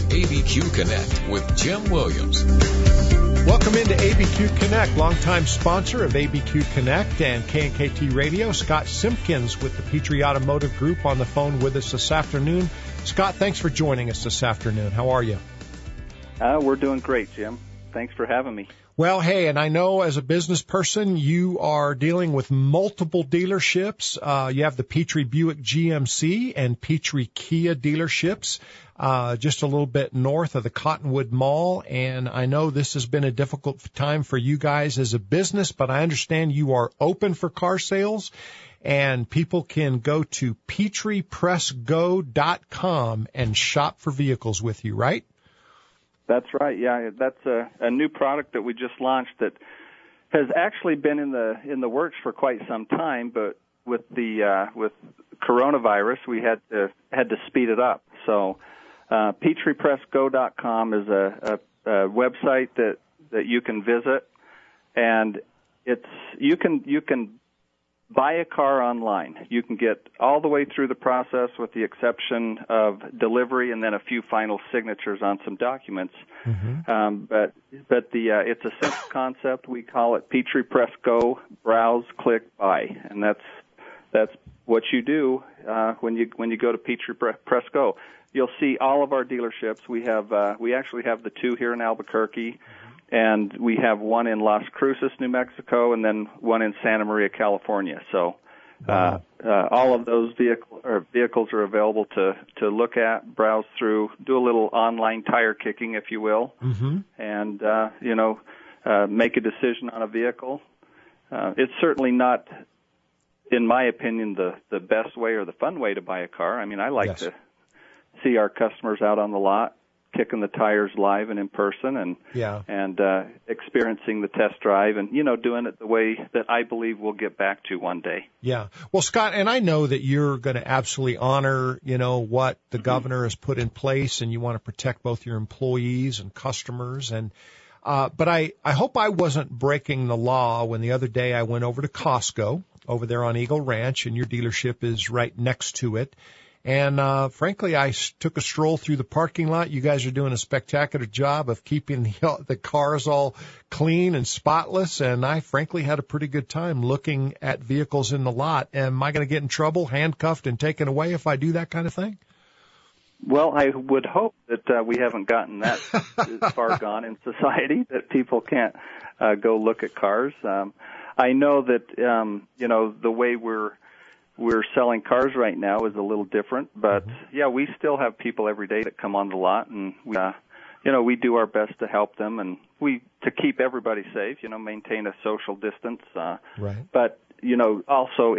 ABQ Connect with Jim Williams. Welcome into ABQ Connect, longtime sponsor of ABQ Connect and KNKT Radio. Scott Simpkins with the Petrie Automotive Group on the phone with us this afternoon. Scott, thanks for joining us this afternoon. How are you? We're doing great, Jim. Thanks for having me. Well, hey, and I know as a business person, you are dealing with multiple dealerships. You have the Petrie Buick GMC and Petrie Kia dealerships, just a little bit north of the Cottonwood Mall. And I know this has been a difficult time for you guys as a business, but I understand you are open for car sales and people can go to PetriePressGo.com and shop for vehicles with you, right? That's right. Yeah, that's a new product that we just launched that has actually been in the works for quite some time, but with coronavirus, we had to speed it up. So, PetriePressGo.com is a website that you can visit, and you can buy a car online. You can get all the way through the process with the exception of delivery and then a few final signatures on some documents. Mm-hmm. But it's a simple concept. We call it Petrie Press Go, browse, click, buy, and that's what you do when you go to Petrie Press Go. You'll see all of our dealerships. We actually have the two here in Albuquerque. And we have one in Las Cruces, New Mexico, and then one in Santa Maria, California. So all of those vehicles are available to look at, browse through, do a little online tire kicking, if you will, mm-hmm. and make a decision on a vehicle. It's certainly not, in my opinion, the best way or the fun way to buy a car. I mean, I like to see our customers out on the lot, kicking the tires live and in person and experiencing the test drive and, doing it the way that I believe we'll get back to one day. Yeah. Well, Scott, and I know that you're going to absolutely honor, what the governor has put in place and you want to protect both your employees and customers. And, but I hope I wasn't breaking the law when the other day I went over to Costco over there on Eagle Ranch and your dealership is right next to it. And, frankly, I took a stroll through the parking lot. You guys are doing a spectacular job of keeping the cars all clean and spotless. And I, frankly, had a pretty good time looking at vehicles in the lot. Am I going to get in trouble, handcuffed and taken away if I do that kind of thing? Well, I would hope that we haven't gotten that far gone in society that people can't go look at cars. I know that, the way we're selling cars right now is a little different, but we still have people every day that come on the lot, and we do our best to help them, and to keep everybody safe, maintain a social distance. Right. But also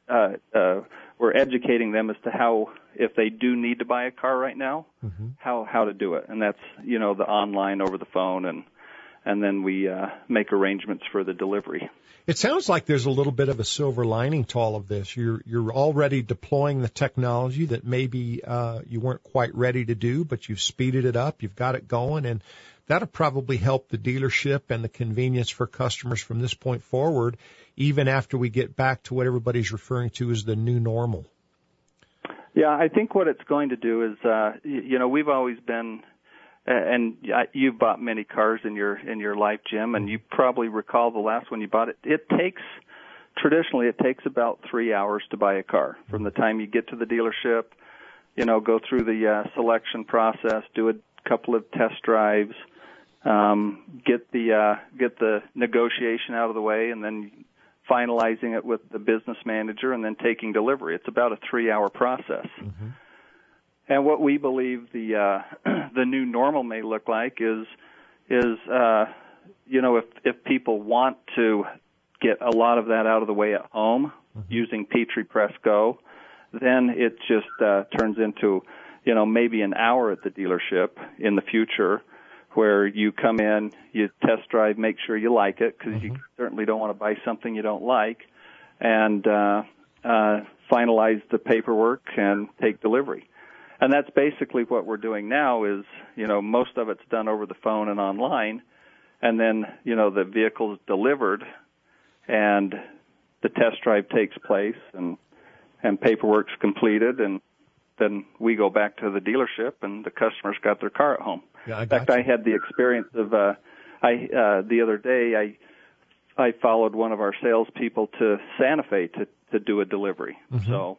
we're educating them as to how, if they do need to buy a car right now, how to do it, and that's the online, over the phone, and then we make arrangements for the delivery. It sounds like there's a little bit of a silver lining to all of this. You're already deploying the technology that maybe you weren't quite ready to do, but you've speeded it up, you've got it going, and that'll probably help the dealership and the convenience for customers from this point forward, even after we get back to what everybody's referring to as the new normal. Yeah, I think what it's going to do is, we've always been, and you've bought many cars in your life, Jim, and you probably recall the last one you bought. Traditionally it takes about 3 hours to buy a car from the time you get to the dealership, go through the selection process, do a couple of test drives, get the negotiation out of the way, and then finalizing it with the business manager, and then taking delivery. It's about a 3-hour process. Mm-hmm. And what we believe the new normal may look like is if people want to get a lot of that out of the way at home using Petrie Press Go, then it just turns into maybe an hour at the dealership in the future, where you come in, you test drive, make sure you like it, because you certainly don't want to buy something you don't like, and finalize the paperwork and take delivery. And that's basically what we're doing now is, most of it's done over the phone and online, and then, the vehicle is delivered and the test drive takes place and paperwork's completed and then we go back to the dealership and the customer's got their car at home. Yeah, in fact, I had the experience of the other day I followed one of our salespeople to Santa Fe to do a delivery. Mm-hmm. So,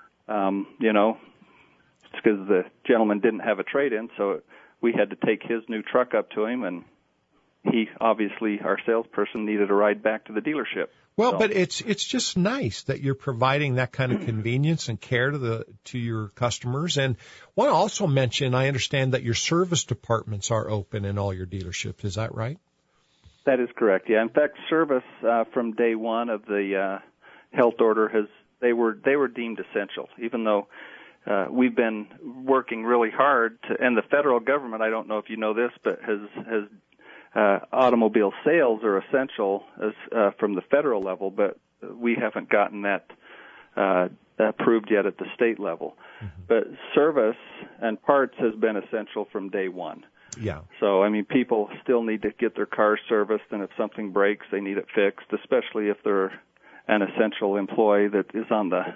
it's because the gentleman didn't have a trade-in, so we had to take his new truck up to him, and he, obviously, our salesperson, needed a ride back to the dealership. Well, but it's just nice that you're providing that kind of convenience and care to your customers. And want to also mention, I understand that your service departments are open in all your dealerships. Is that right? That is correct. Yeah. In fact, service from day one of the health order they were deemed essential, even though we've been working really hard and the federal government, I don't know if you know this, but has automobile sales are essential from the federal level, but we haven't gotten that approved yet at the state level. Mm-hmm. But service and parts has been essential from day one. Yeah. So, I mean, people still need to get their cars serviced, and if something breaks, they need it fixed, especially if they're an essential employee that is on the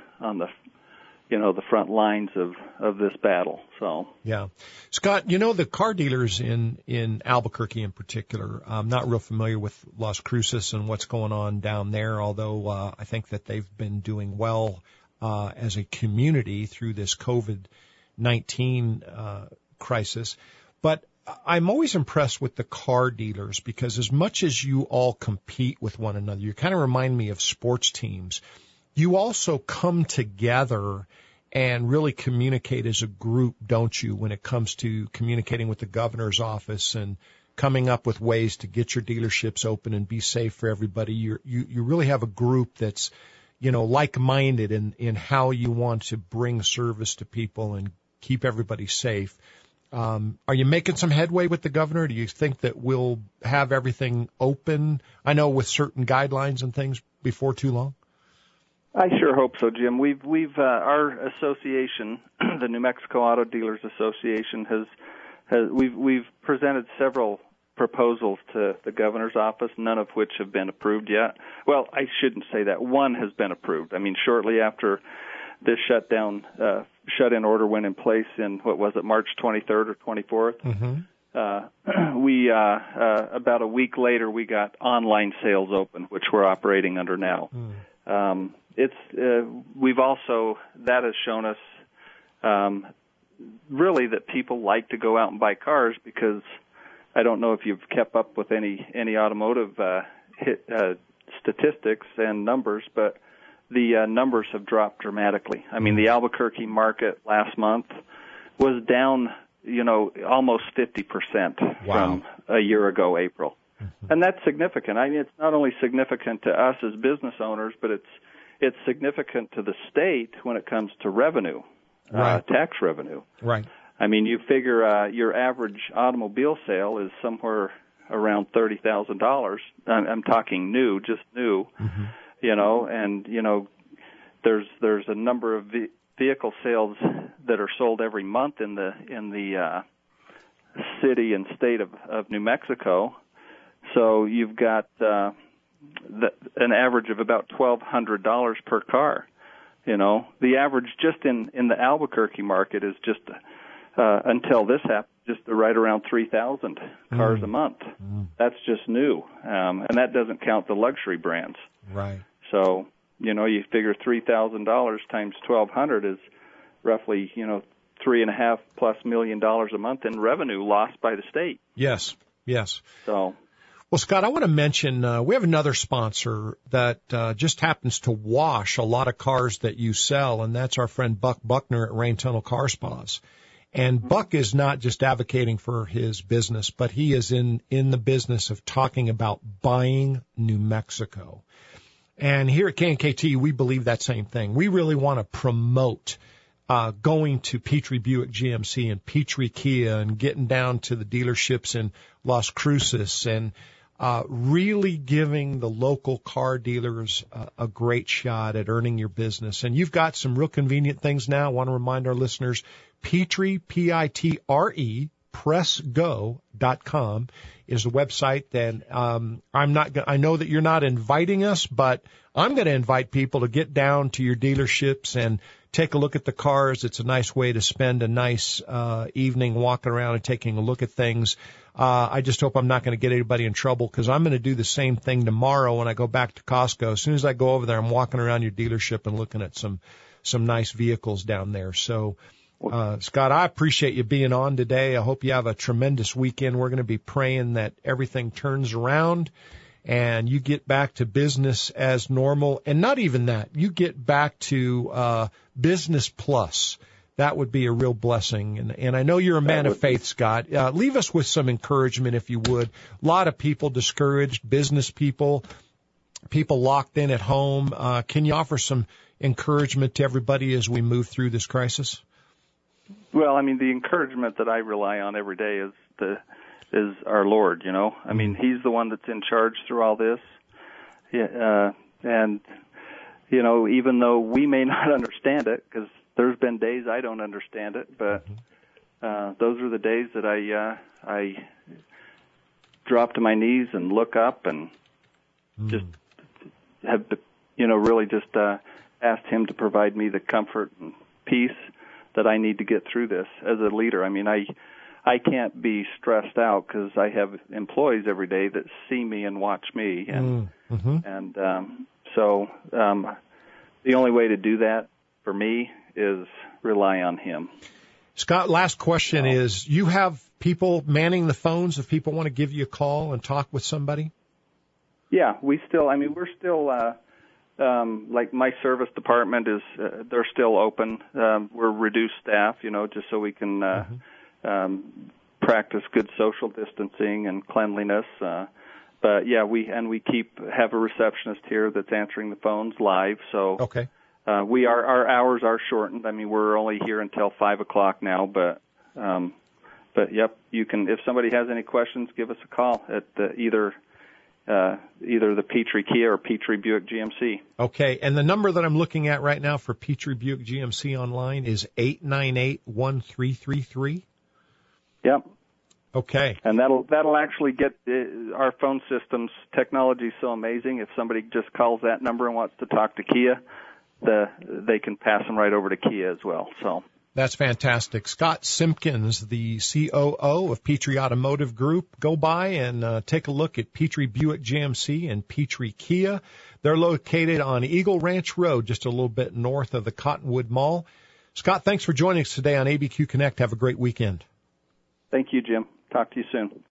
the front lines of this battle. So yeah, Scott, the car dealers in Albuquerque in particular, I'm not real familiar with Las Cruces and what's going on down there, although I think that they've been doing well as a community through this COVID-19 crisis. But I'm always impressed with the car dealers because as much as you all compete with one another, you kind of remind me of sports teams. You also come together and really communicate as a group, don't you, when it comes to communicating with the governor's office and coming up with ways to get your dealerships open and be safe for everybody. You really have a group that's, like-minded in how you want to bring service to people and keep everybody safe. Are you making some headway with the governor? Do you think that we'll have everything open? I know with certain guidelines and things before too long. I sure hope so, Jim. We've our association, the New Mexico Auto Dealers Association, we've presented several proposals to the governor's office, none of which have been approved yet. Well, I shouldn't say that. One has been approved. I mean, shortly after this shut-in order went in place in, March 23rd or 24th? Mm-hmm. We about a week later, we got online sales open, which we're operating under now. Mm. That has shown us really that people like to go out and buy cars because I don't know if you've kept up with any automotive statistics and numbers, but the numbers have dropped dramatically. I mean, the Albuquerque market last month was down, almost 50% from a year ago, April. Mm-hmm. And that's significant. I mean, it's not only significant to us as business owners, but it's significant to the state when it comes to revenue, tax revenue. Right. I mean, you figure your average automobile sale is somewhere around $30,000. I'm talking new, just new. Mm-hmm. There's a number of vehicle sales that are sold every month in the city and state of New Mexico. So you've got an average of about $1,200 per car. The average just in the Albuquerque market is just until this happened, just right around 3,000 cars a month. Mm. That's just new, and that doesn't count the luxury brands. Right. So, you figure $3,000 times 1,200 is roughly, $3.5+ million a month in revenue lost by the state. Yes. So, well, Scott, I want to mention we have another sponsor that just happens to wash a lot of cars that you sell, and that's our friend Buck Buckner at Rain Tunnel Car Spas. And Buck is not just advocating for his business, but he is in the business of talking about buying New Mexico. And here at KNKT, we believe that same thing. We really want to promote going to Petrie Buick GMC and Petrie Kia and getting down to the dealerships in Las Cruces and really giving the local car dealers a great shot at earning your business. And you've got some real convenient things now. I want to remind our listeners, Petrie, P-I-T-R-E, pressgo.com is the website. And I know that you're not inviting us, but I'm going to invite people to get down to your dealerships and take a look at the cars. It's a nice way to spend a nice evening walking around and taking a look at things. I just hope I'm not going to get anybody in trouble, because I'm going to do the same thing tomorrow when I go back to Costco. As soon as I go over there, I'm walking around your dealership and looking at some nice vehicles down there. So, Scott, I appreciate you being on today. I hope you have a tremendous weekend. We're going to be praying that everything turns around and you get back to business as normal. And not even that, you get back to business plus. That would be a real blessing. And I know you're a man of faith, Scott. Leave us with some encouragement, if you would. A lot of people discouraged, business people locked in at home. Can you offer some encouragement to everybody as we move through this crisis? Well, I mean, the encouragement that I rely on every day is our Lord, you know. I mean, He's the one that's in charge through all this. And, you know, even though we may not understand it, because there's been days I don't understand it, but those are the days that I drop to my knees and look up and just have, you know, really just asked Him to provide me the comfort and peace that I need to get through this as a leader. I mean, I can't be stressed out because I have employees every day that see me and watch me, and so the only way to do that for me is rely on Him. Scott, last question is, you have people manning the phones if people want to give you a call and talk with somebody? Yeah, we're still, like my service department is, they're still open. We're reduced staff, you know, just so we can practice good social distancing and cleanliness. But yeah, we have a receptionist here that's answering the phones live. So okay. Our hours are shortened. I mean, we're only here until 5:00 now, but yep, you can. If somebody has any questions, give us a call at either the Petrie Kia or Petrie Buick GMC. Okay, and the number that I'm looking at right now for Petrie Buick GMC online is 898-1333. Yep. Okay. And that'll actually get our phone system's technology is so amazing. If somebody just calls that number and wants to talk to Kia, they can pass them right over to Kia as well. So that's fantastic. Scott Simpkins, the COO of Petrie Automotive Group. Go by and take a look at Petrie Buick GMC and Petrie Kia. They're located on Eagle Ranch Road, just a little bit north of the Cottonwood Mall. Scott, thanks for joining us today on ABQ Connect. Have a great weekend. Thank you, Jim. Talk to you soon.